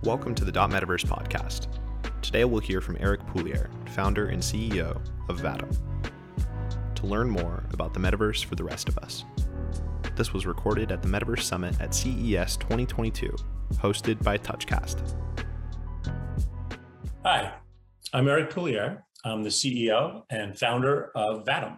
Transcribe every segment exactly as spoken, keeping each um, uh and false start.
Welcome to the .Metaverse podcast. Today we'll hear from Eric Pouliere, founder and C E O of Vatom, to learn more about the metaverse for the rest of us. This was recorded at the Metaverse Summit at C E S twenty twenty-two, hosted by Touchcast. Hi, I'm Eric Pouliere. I'm the C E O and founder of Vatom.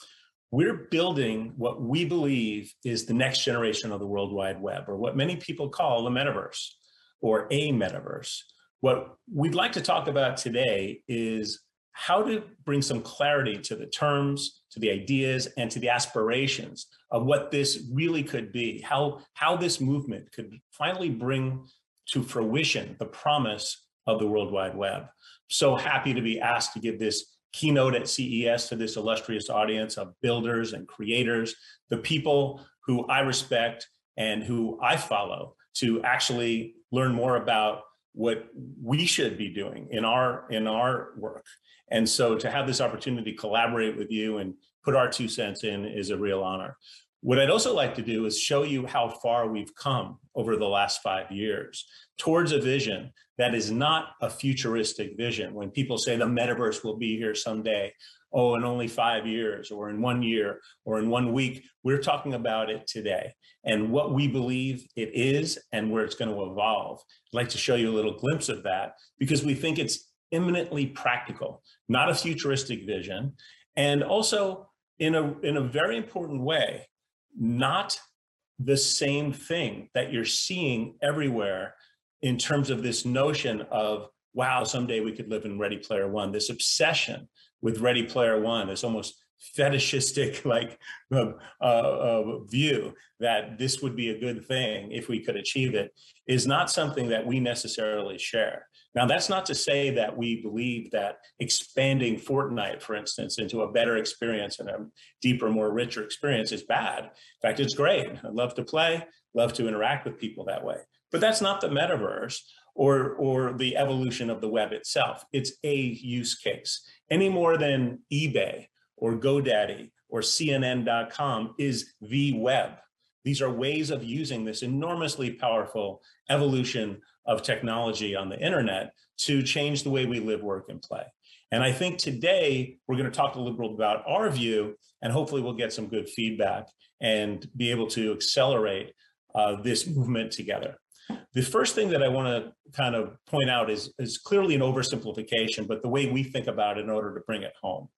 We're building what we believe is the next generation of the World Wide Web, or what many people call the metaverse, or a metaverse. What we'd like to talk about today is how to bring some clarity to the terms, to the ideas, and to the aspirations of what this really could be, how, how this movement could finally bring to fruition the promise of the World Wide Web. So happy to be asked to give this keynote at C E S to this illustrious audience of builders and creators, the people who I respect and who I follow, to actually learn more about what we should be doing in our in our work. And so to have this opportunity to collaborate with you and put our two cents in is a real honor. What I'd also like to do is show you how far we've come over the last five years towards a vision that is not a futuristic vision. When people say the metaverse will be here someday, oh, in only five years or in one year or in one week, we're talking about it today and what we believe it is and where it's going to evolve. I'd like to show you a little glimpse of that because we think it's imminently practical, not a futuristic vision, and also in a, in a very important way, not the same thing that you're seeing everywhere in terms of this notion of, wow, someday we could live in Ready Player One, this obsession with Ready Player One, this almost fetishistic like uh, uh, view that this would be a good thing if we could achieve it, is not something that we necessarily share. Now, that's not to say that we believe that expanding Fortnite, for instance, into a better experience and a deeper, more richer experience is bad. In fact, it's great. I love to play, love to interact with people that way. But that's not the metaverse or, or the evolution of the web itself. It's a use case. Any more than eBay or GoDaddy or C N N dot com is the web. These are ways of using this enormously powerful evolution of technology on the internet to change the way we live, work, and play. And I think today we're going to talk a little bit about our view, and hopefully we'll get some good feedback and be able to accelerate uh, this movement together. The first thing that I want to kind of point out is, is clearly an oversimplification, but the way we think about it in order to bring it home.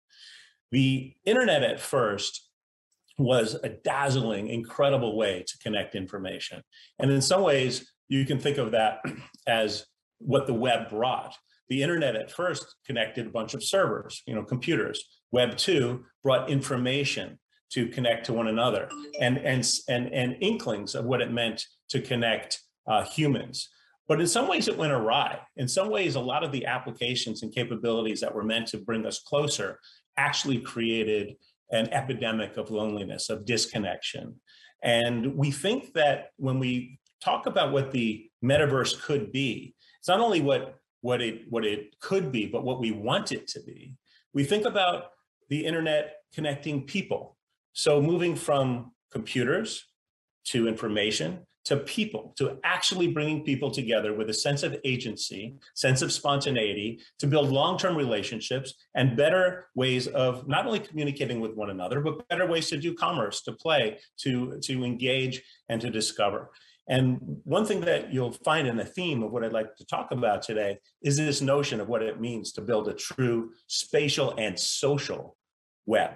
The internet at first was a dazzling, incredible way to connect information. And in some ways, you can think of that as what the web brought. The internet at first connected a bunch of servers, you know, computers. Web two brought information to connect to one another and, and, and, and inklings of what it meant to connect uh, humans. But in some ways it went awry. In some ways, a lot of the applications and capabilities that were meant to bring us closer actually created an epidemic of loneliness, of disconnection. And we think that when we talk about what the metaverse could be, it's not only what, what, it, what it could be, but what we want it to be. We think about the internet connecting people. So moving from computers to information, to people, to actually bringing people together with a sense of agency, sense of spontaneity, to build long-term relationships and better ways of not only communicating with one another, but better ways to do commerce, to play, to, to engage, and to discover. And one thing that you'll find in the theme of what I'd like to talk about today is this notion of what it means to build a true spatial and social web.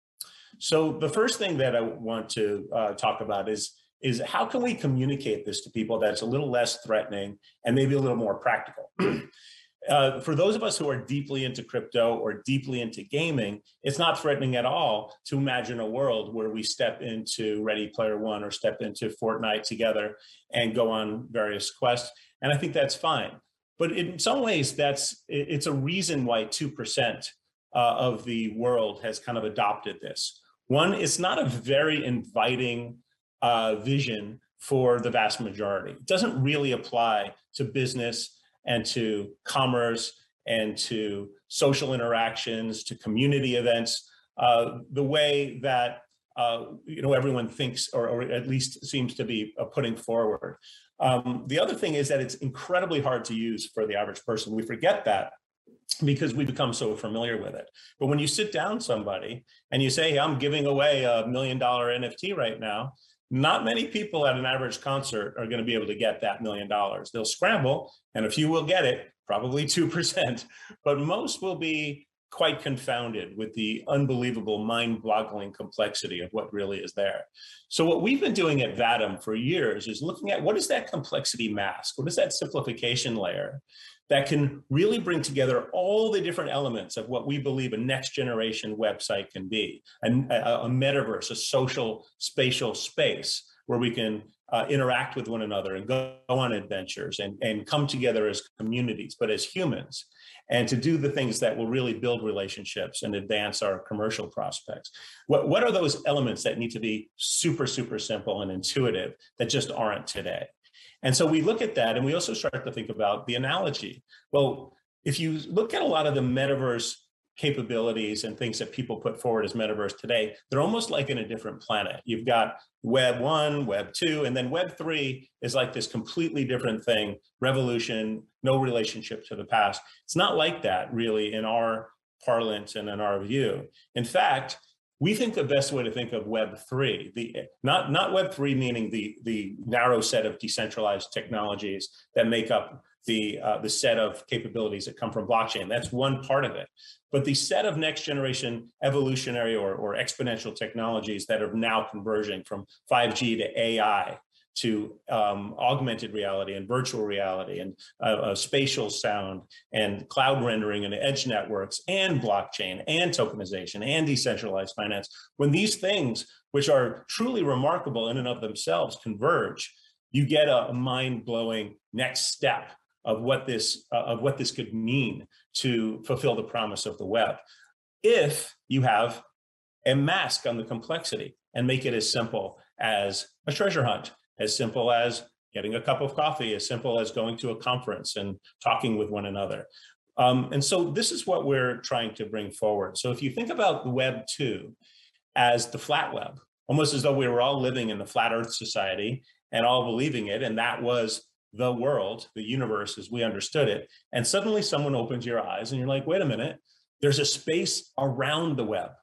So the first thing that I want to uh, talk about is is how can we communicate this to people that's a little less threatening and maybe a little more practical? uh, for those of us who are deeply into crypto or deeply into gaming, it's not threatening at all to imagine a world where we step into Ready Player One or step into Fortnite together and go on various quests. And I think that's fine. But in some ways, that's it's a reason why two percent uh, of the world has kind of adopted this. One, it's not a very inviting Uh, vision for the vast majority. It doesn't really apply to business and to commerce and to social interactions, to community events, uh, the way that uh, you know, everyone thinks, or, or at least seems to be uh, putting forward. Um, the other thing is that it's incredibly hard to use for the average person. We forget that because we become so familiar with it. But when you sit down somebody and you say, hey, I'm giving away a million dollar N F T right now, not many people at an average concert are going to be able to get that million dollars. They'll scramble, and a few will get it, probably two percent, but most will be quite confounded with the unbelievable, mind-boggling complexity of what really is there. So what we've been doing at Vatom for years is looking at what is that complexity mask? What is that simplification layer that can really bring together all the different elements of what we believe a next generation website can be, a, a, a metaverse, a social spatial space where we can uh, interact with one another and go on adventures and, and come together as communities, but as humans, and to do the things that will really build relationships and advance our commercial prospects. What, what are those elements that need to be super, super simple and intuitive that just aren't today? And so we look at that, and we also start to think about the analogy. Well, if you look at a lot of the metaverse capabilities and things that people put forward as metaverse today, they're almost like in a different planet. You've got Web one, Web two, and then Web three is like this completely different thing, revolution, no relationship to the past. It's not like that really in our parlance and in our view. In fact, we think the best way to think of Web three, the, not, not Web three meaning the, the narrow set of decentralized technologies that make up the, uh, the set of capabilities that come from blockchain. That's one part of it. But the set of next generation evolutionary or, or exponential technologies that are now converging from five G to A I to um, augmented reality and virtual reality and uh, uh, spatial sound and cloud rendering and edge networks and blockchain and tokenization and decentralized finance. When these things, which are truly remarkable in and of themselves, converge, you get a, a mind-blowing next step of what this uh, of what this could mean to fulfill the promise of the web. If you have a mask on the complexity and make it as simple as a treasure hunt, as simple as getting a cup of coffee, as simple as going to a conference and talking with one another. Um, and so this is what we're trying to bring forward. So if you think about the Web two as the flat web, almost as though we were all living in the flat Earth society and all believing it, and that was the world, the universe as we understood it, and suddenly someone opens your eyes and you're like, wait a minute, there's a space around the web,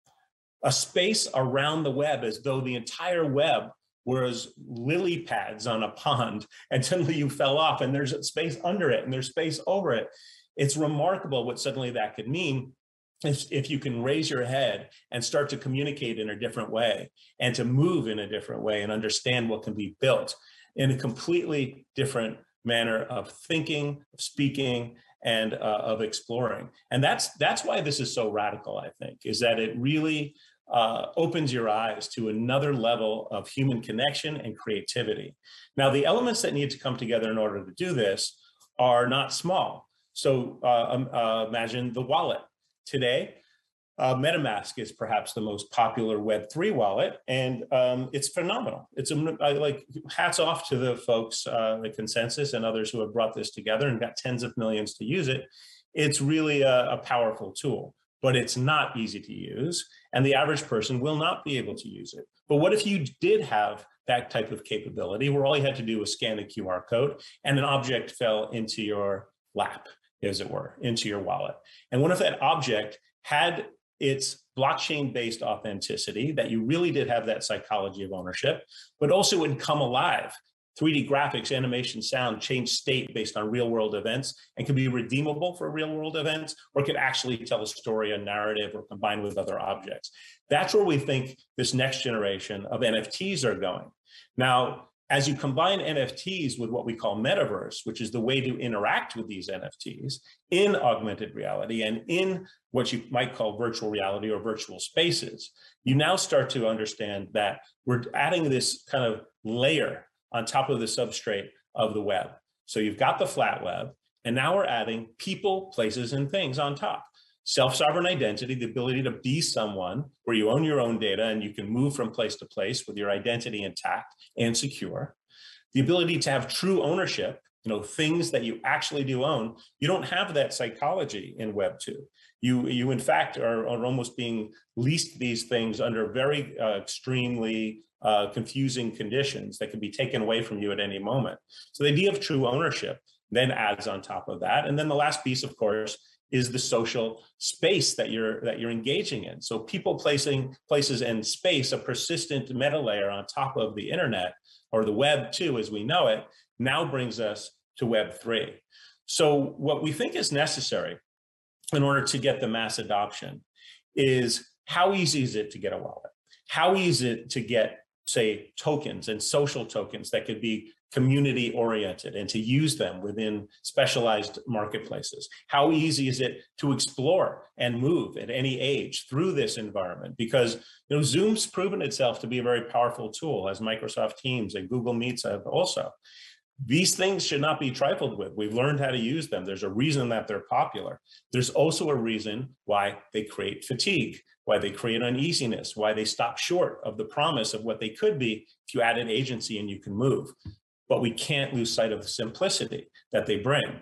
a space around the web as though the entire web was lily pads on a pond, and suddenly you fell off and there's a space under it and there's space over it. It's remarkable what suddenly that could mean if, if you can raise your head and start to communicate in a different way and to move in a different way and understand what can be built in a completely different manner of thinking, of speaking, and uh, of exploring. And that's that's why this is so radical, I think, is that it really uh, opens your eyes to another level of human connection and creativity. Now, the elements that need to come together in order to do this are not small. So uh, um, uh, imagine the wallet. Today, Uh, MetaMask is perhaps the most popular Web three wallet, and um, it's phenomenal. It's a, I, like hats off to the folks, uh, the Consensus and others who have brought this together and got tens of millions to use it. It's really a, a powerful tool, but it's not easy to use, and the average person will not be able to use it. But what if you did have that type of capability where all you had to do was scan a Q R code and an object fell into your lap, as it were, into your wallet? And what if that object had its blockchain-based authenticity, that you really did have that psychology of ownership, but also would come alive. three D graphics, animation, sound, change state based on real-world events, and could be redeemable for real-world events, or could actually tell a story, a narrative, or combine with other objects. That's where we think this next generation of N F Ts are going. Now, as you combine N F Ts with what we call metaverse, which is the way to interact with these N F Ts in augmented reality and in what you might call virtual reality or virtual spaces, you now start to understand that we're adding this kind of layer on top of the substrate of the web. So you've got the flat web, and now we're adding people, places, and things on top. Self-sovereign identity, the ability to be someone where you own your own data and you can move from place to place with your identity intact and secure. The ability to have true ownership you know, things that you actually do own, you don't have that psychology in Web two. You, you in fact, are, are almost being leased these things under very uh, extremely uh, confusing conditions that can be taken away from you at any moment. So the idea of true ownership then adds on top of that. And then the last piece, of course, is the social space that you're that you're engaging in. So people, placing places, and space, a persistent meta layer on top of the internet, or the Web two as we know it, now brings us to Web three. So what we think is necessary in order to get the mass adoption is, how easy is it to get a wallet? How easy is it to get, say, tokens and social tokens that could be community oriented and to use them within specialized marketplaces? How easy is it to explore and move at any age through this environment? Because, you know, Zoom's proven itself to be a very powerful tool, as Microsoft Teams and Google Meets have also. These things should not be trifled with. We've learned how to use them. There's a reason that they're popular. There's also a reason why they create fatigue, why they create uneasiness, why they stop short of the promise of what they could be if you added agency and you can move. But we can't lose sight of the simplicity that they bring.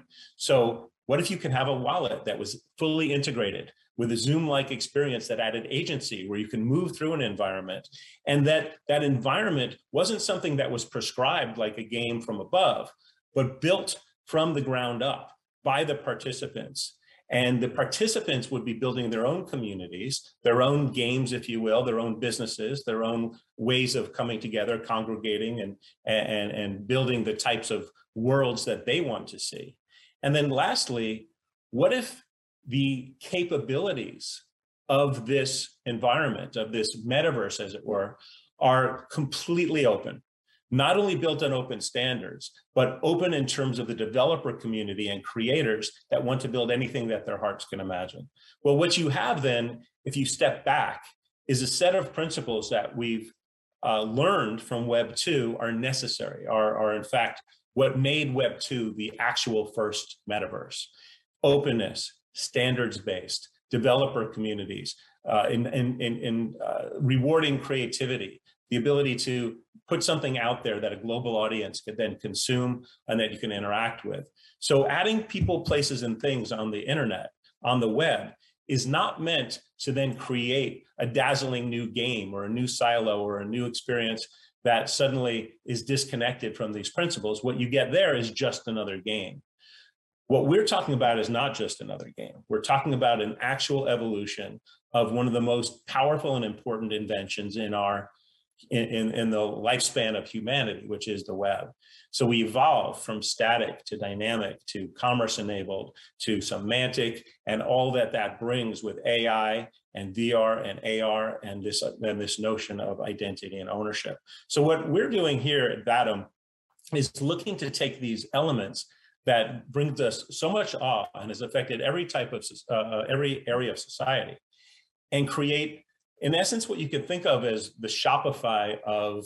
So what if you can have a wallet that was fully integrated with a Zoom-like experience that added agency, where you can move through an environment, and that that environment wasn't something that was prescribed like a game from above, but built from the ground up by the participants. And the participants would be building their own communities, their own games, if you will, their own businesses, their own ways of coming together, congregating, and, and, and building the types of worlds that they want to see. And then lastly, what if the capabilities of this environment, of this metaverse, as it were, are completely open? Not only built on open standards, but open in terms of the developer community and creators that want to build anything that their hearts can imagine. Well, what you have then, if you step back, is a set of principles that we've uh, learned from Web two are necessary, are, are in fact what made Web two the actual first metaverse. Openness, standards-based, developer communities, uh, in, in, in, in uh, rewarding creativity, the ability to put something out there that a global audience could then consume and that you can interact with. So adding people, places, and things on the internet, on the web, is not meant to then create a dazzling new game or a new silo or a new experience that suddenly is disconnected from these principles. What you get there is just another game. What we're talking about is not just another game. We're talking about an actual evolution of one of the most powerful and important inventions in our In, in, in the lifespan of humanity, which is the web. So we evolve from static to dynamic to commerce enabled to semantic, and all that that brings with A I and V R and A R and this, and this notion of identity and ownership. So what we're doing here at Vatom is looking to take these elements that brings us so much awe and has affected every type of, uh, every area of society, and create, in essence, what you could think of as the Shopify of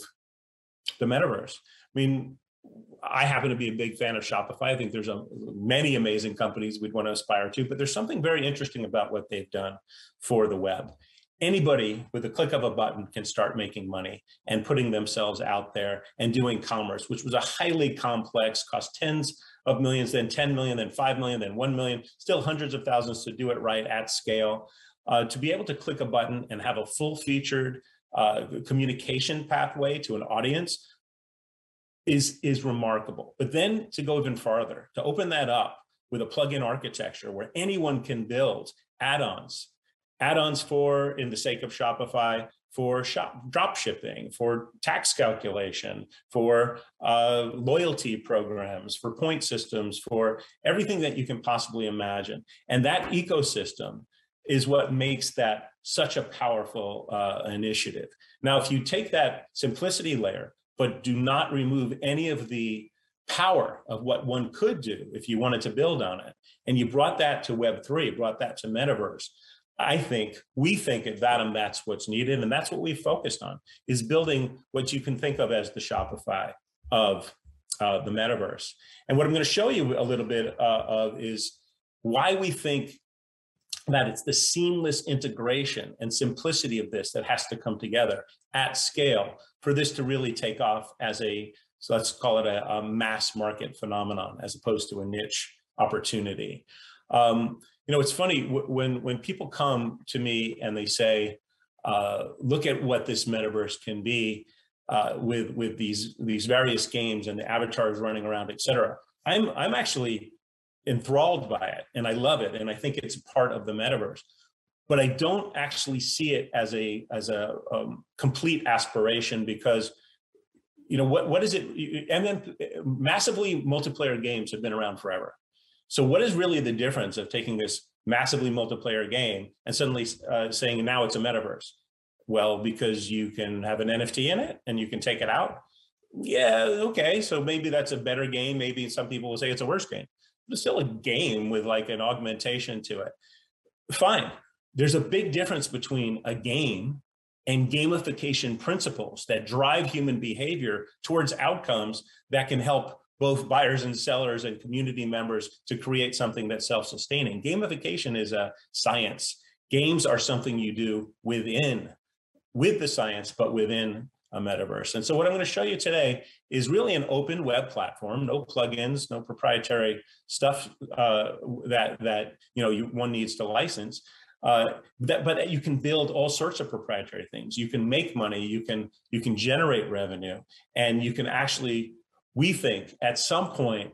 the metaverse. I mean, I happen to be a big fan of Shopify. I think there's a, many amazing companies we'd want to aspire to, but there's something very interesting about what they've done for the web. Anybody with a click of a button can start making money and putting themselves out there and doing commerce, which was a highly complex, cost tens of millions, then ten million, then five million, then one million, still hundreds of thousands to do it right at scale. Uh, to be able to click a button and have a full-featured uh, communication pathway to an audience is, is remarkable. But then to go even farther, to open that up with a plug-in architecture where anyone can build add-ons, add-ons for, in the sake of Shopify, for shop, drop shipping, for tax calculation, for uh, loyalty programs, for point systems, for everything that you can possibly imagine. And that ecosystem is what makes that such a powerful uh, initiative. Now, if you take that simplicity layer, but do not remove any of the power of what one could do if you wanted to build on it, and you brought that to Web three, brought that to metaverse, I think, we think at Vatom that's what's needed, and that's what we focused on, is building what you can think of as the Shopify of uh, the metaverse. And what I'm going to show you a little bit uh, of is why we think that it's the seamless integration and simplicity of this that has to come together at scale for this to really take off as a So let's call it a, a mass market phenomenon as opposed to a niche opportunity. Um, you know, it's funny when when people come to me and they say, uh, "Look at what this metaverse can be uh, with with these these various games and the avatars running around, et cetera" I'm I'm actually enthralled by it, and I love it, and I think it's part of the metaverse. But I don't actually see it as a as a um, complete aspiration, because you know what what is it? And then massively multiplayer games have been around forever. So what is really the difference of taking this massively multiplayer game and suddenly uh, saying now it's a metaverse? Well, because you can have an N F T in it and you can take it out. Yeah, okay, so maybe that's a better game. Maybe some people will say it's a worse game. But it's still a game with like an augmentation to it. Fine. There's a big difference between a game and gamification principles that drive human behavior towards outcomes that can help both buyers and sellers and community members to create something that's self-sustaining. Gamification is a science. Games are something you do within, with the science, but within a metaverse. And so what I'm going to show you today is really an open web platform, no plugins, no proprietary stuff uh, that, that you know, you, one needs to license. Uh, that, but you can build all sorts of proprietary things. You can make money, you can, you can generate revenue, and you can actually, we think, at some point,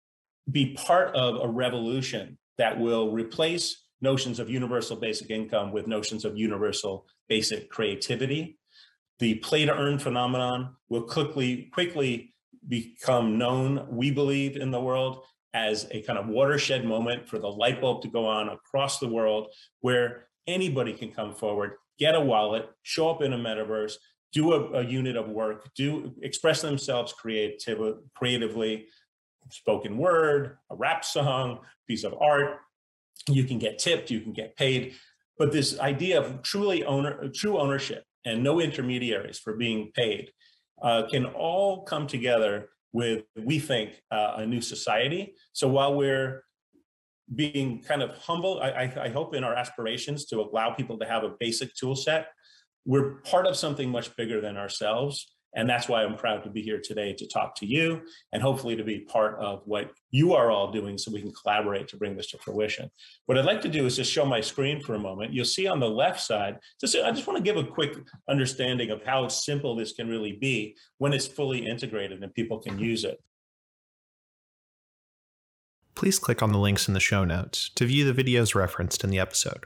be part of a revolution that will replace notions of universal basic income with notions of universal basic creativity. The play to earn phenomenon will quickly, quickly become known, we believe, in the world as a kind of watershed moment for the light bulb to go on across the world, where anybody can come forward, get a wallet, show up in a metaverse, do a, a unit of work, do express themselves creative, creatively, spoken word, a rap song, piece of art. You can get tipped, you can get paid. But this idea of truly owner, true ownership and no intermediaries for being paid uh, can all come together with, we think, uh, a new society. So while we're being kind of humble, I, I, I hope in our aspirations to allow people to have a basic tool set, we're part of something much bigger than ourselves. And that's why I'm proud to be here today to talk to you and hopefully to be part of what you are all doing so we can collaborate to bring this to fruition. What I'd like to do is just show my screen for a moment. You'll see on the left side, just, I just want to give a quick understanding of how simple this can really be when it's fully integrated and people can use it. Please click on the links in the show notes to view the videos referenced in the episode.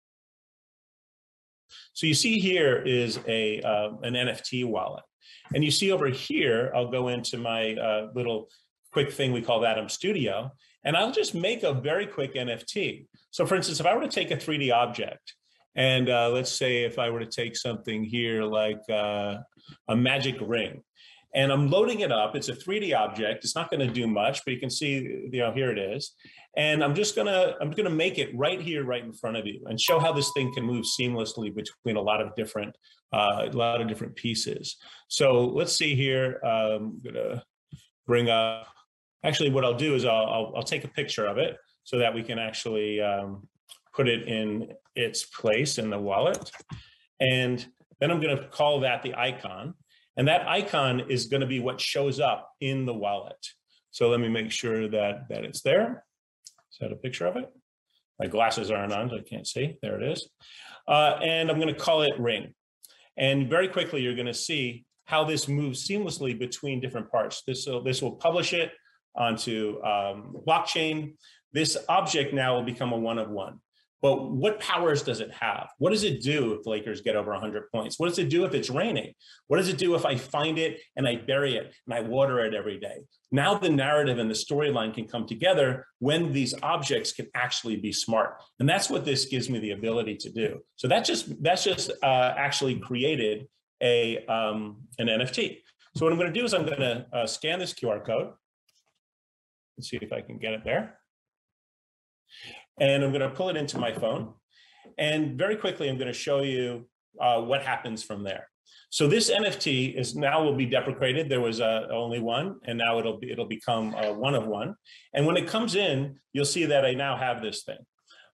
So you see here is a uh, an N F T wallet. And you see over here, I'll go into my uh, little quick thing we call Vatom Studio, and I'll just make a very quick N F T. So for instance, if I were to take a three D object, and uh, let's say if I were to take something here like uh, a magic ring, and I'm loading it up, it's a three D object, it's not gonna do much, but you can see, you know, here it is. And I'm just gonna, I'm gonna make it right here, right in front of you, and show how this thing can move seamlessly between a lot of different, uh, a lot of different pieces. So let's see here. Um, I'm gonna bring up. Actually, what I'll do is I'll, I'll, I'll take a picture of it so that we can actually um, put it in its place in the wallet, and then I'm gonna call that the icon, and that icon is gonna be what shows up in the wallet. So let me make sure that that it's there. Is that a picture of it? My glasses aren't on, so I can't see. There it is. Uh, and I'm going to call it ring. And very quickly, you're going to see how this moves seamlessly between different parts. This will, this will publish it onto um, blockchain. This object now will become a one of one. But what powers does it have? What does it do if the Lakers get over one hundred points? What does it do if it's raining? What does it do if I find it and I bury it and I water it every day? Now the narrative and the storyline can come together when these objects can actually be smart. And that's what this gives me the ability to do. So that just, that's just uh, actually created a, um, an N F T. So what I'm going to do is I'm going to uh, scan this Q R code. Let's see if I can get it there. And I'm going to pull it into my phone. And very quickly, I'm going to show you uh, what happens from there. So this N F T is now will be deprecated. There was uh, only one, and now it'll be, it'll become uh, one of one. And when it comes in, you'll see that I now have this thing.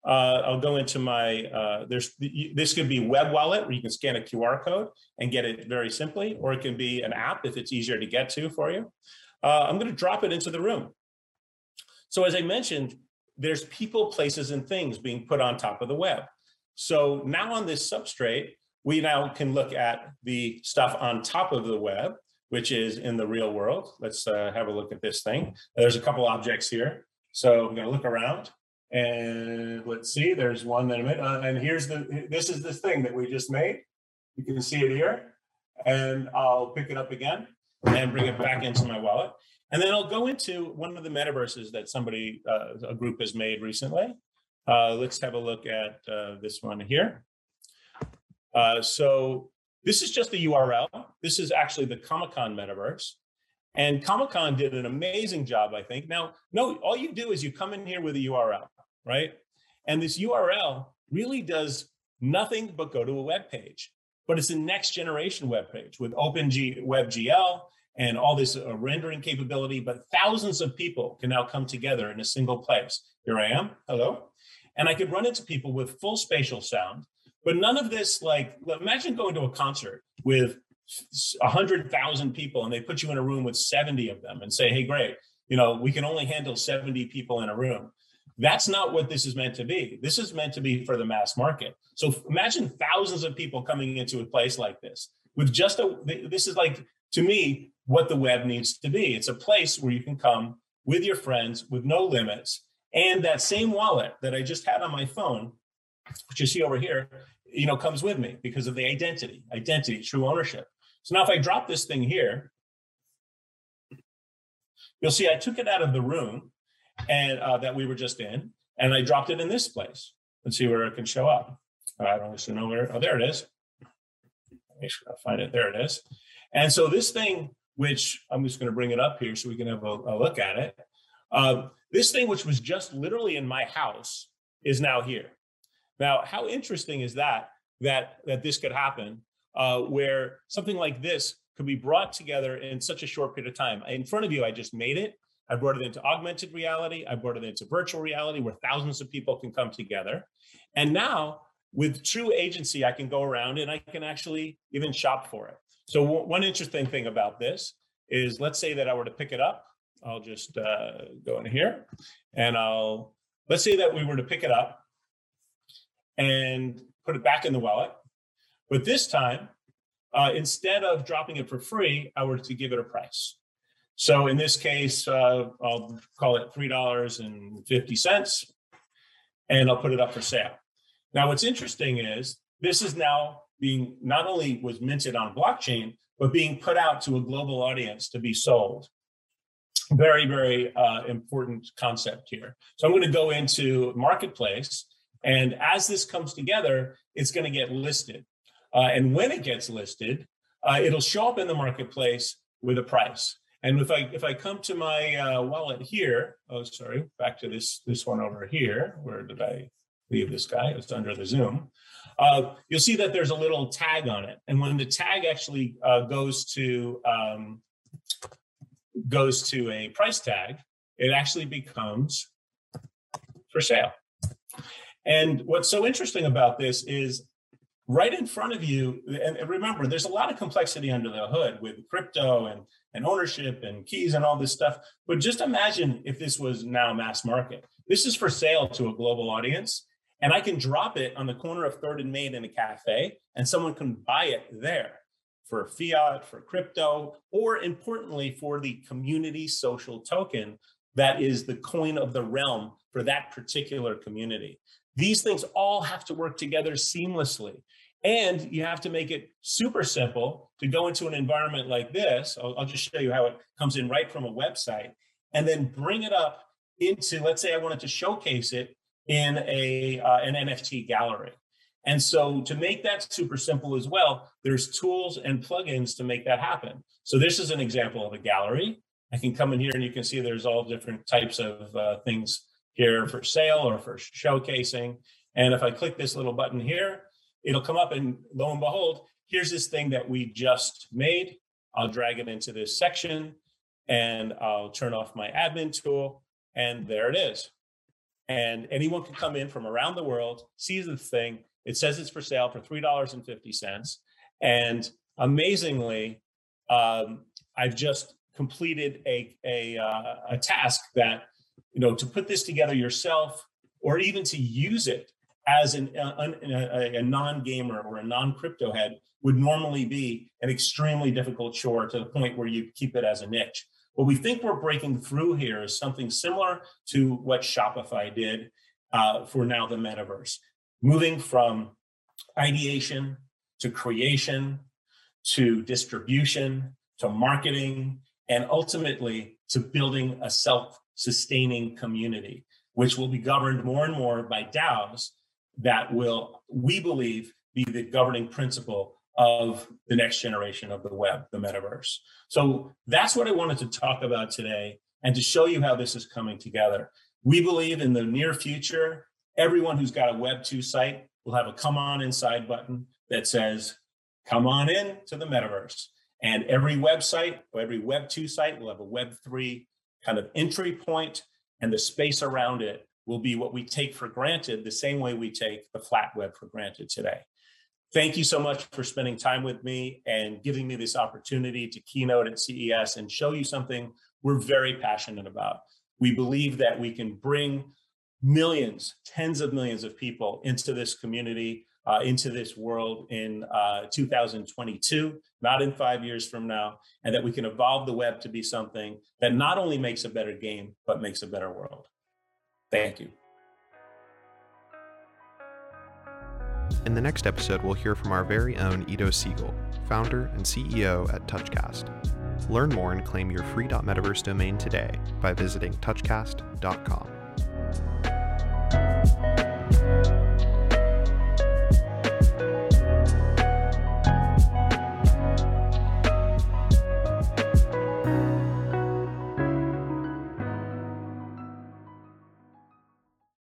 uh, I'll go into my, uh, there's this could be web wallet where you can scan a Q R code and get it very simply, or it can be an app if it's easier to get to for you. Uh, I'm going to drop it into the room. So as I mentioned, there's people, places, and things being put on top of the web. So now on this substrate, we now can look at the stuff on top of the web, which is in the real world. Let's uh, have a look at this thing. There's a couple objects here. So I'm going to look around. And let's see, there's one that I made. Uh, and here's the, this is this thing that we just made. You can see it here. And I'll pick it up again and bring it back into my wallet. And then I'll go into one of the metaverses that somebody, uh, a group has made recently. Uh, let's have a look at uh, this one here. Uh, so this is just a U R L. This is actually the Comic-Con metaverse. And Comic-Con did an amazing job, I think. Now, no, all you do is you come in here with a U R L, right? And this U R L really does nothing but go to a web page, but it's a next generation web page with OpenWebGL and all this uh, rendering capability, but thousands of people can now come together in a single place. Here I am, hello. And I could run into people with full spatial sound, but none of this, like, imagine going to a concert with one hundred thousand people and they put you in a room with seventy of them and say, hey, great, you know, we can only handle seventy people in a room. That's not what this is meant to be. This is meant to be for the mass market. So imagine thousands of people coming into a place like this with just a, this is like, to me, what the web needs to be. It's a place where you can come with your friends with no limits. And that same wallet that I just had on my phone, which you see over here, you know, comes with me because of the identity, identity, true ownership. So now if I drop this thing here, you'll see I took it out of the room and uh, that we were just in, and I dropped it in this place. Let's see where it can show up. I don't actually know where, oh, there it is. Make sure I find it, there it is. And so this thing, which I'm just gonna bring it up here so we can have a, a look at it. Uh, this thing, which was just literally in my house, is now here. Now, how interesting is that, that, that this could happen, uh, where something like this could be brought together in such a short period of time. In front of you, I just made it. I brought it into augmented reality. I brought it into virtual reality where thousands of people can come together. And now with true agency, I can go around and I can actually even shop for it. So one interesting thing about this is, let's say that I were to pick it up. I'll just uh, go in here and I'll, let's say that we were to pick it up and put it back in the wallet. But this time, uh, instead of dropping it for free, I were to give it a price. So in this case, uh, I'll call it three dollars and fifty cents, and I'll put it up for sale. Now, what's interesting is this is now being, not only was minted on blockchain, but being put out to a global audience to be sold. Very, very uh, important concept here. So I'm going to go into Marketplace, and as this comes together, it's going to get listed. Uh, and when it gets listed, uh, it'll show up in the Marketplace with a price. And if I if I come to my uh, wallet here, oh, sorry, back to this, this one over here. Where did I leave this guy? It's under the Zoom. Uh, you'll see that there's a little tag on it. And when the tag actually uh, goes to um, goes to a price tag, it actually becomes for sale. And what's so interesting about this is right in front of you, and remember, there's a lot of complexity under the hood with crypto and, and ownership and keys and all this stuff. But just imagine if this was now mass market. This is for sale to a global audience, and I can drop it on the corner of third and Main in a cafe, and someone can buy it there for fiat, for crypto, or importantly, for the community social token that is the coin of the realm for that particular community. These things all have to work together seamlessly. And you have to make it super simple to go into an environment like this. I'll, I'll just show you how it comes in right from a website, and then bring it up into, let's say I wanted to showcase it in a uh, an N F T gallery. And so to make that super simple as well, there's tools and plugins to make that happen. So this is an example of a gallery. I can come in here and you can see there's all different types of uh, things here for sale or for showcasing. And if I click this little button here, it'll come up, and lo and behold, here's this thing that we just made. I'll drag it into this section and I'll turn off my admin tool, and there it is. And anyone can come in from around the world, see the thing. It says it's for sale for three dollars and fifty cents. And amazingly, um, I've just completed a, a, uh, a task that, you know, to put this together yourself, or even to use it as an, a, a, a non-gamer or a non-crypto head would normally be an extremely difficult chore, to the point where you keep it as a niche. What we think we're breaking through here is something similar to what Shopify did uh, for now the metaverse, moving from ideation to creation to distribution to marketing, and ultimately to building a self-sustaining community, which will be governed more and more by DAOs that will, we believe, be the governing principle of the next generation of the web, the metaverse. So that's what I wanted to talk about today, and to show you how this is coming together. We believe in the near future, everyone who's got a Web two site will have a come on inside button that says, come on in to the metaverse. And every website, or every Web two site will have a Web three kind of entry point, and the space around it will be what we take for granted, the same way we take the flat web for granted today. Thank you so much for spending time with me and giving me this opportunity to keynote at C E S and show you something we're very passionate about. We believe that we can bring millions, tens of millions of people into this community, uh, into this world in uh, two thousand twenty-two, not in five years from now, and that we can evolve the web to be something that not only makes a better game, but makes a better world. Thank you. In the next episode, we'll hear from our very own Ido Siegel, founder and C E O at Touchcast. Learn more and claim your free .metaverse domain today by visiting touchcast dot com.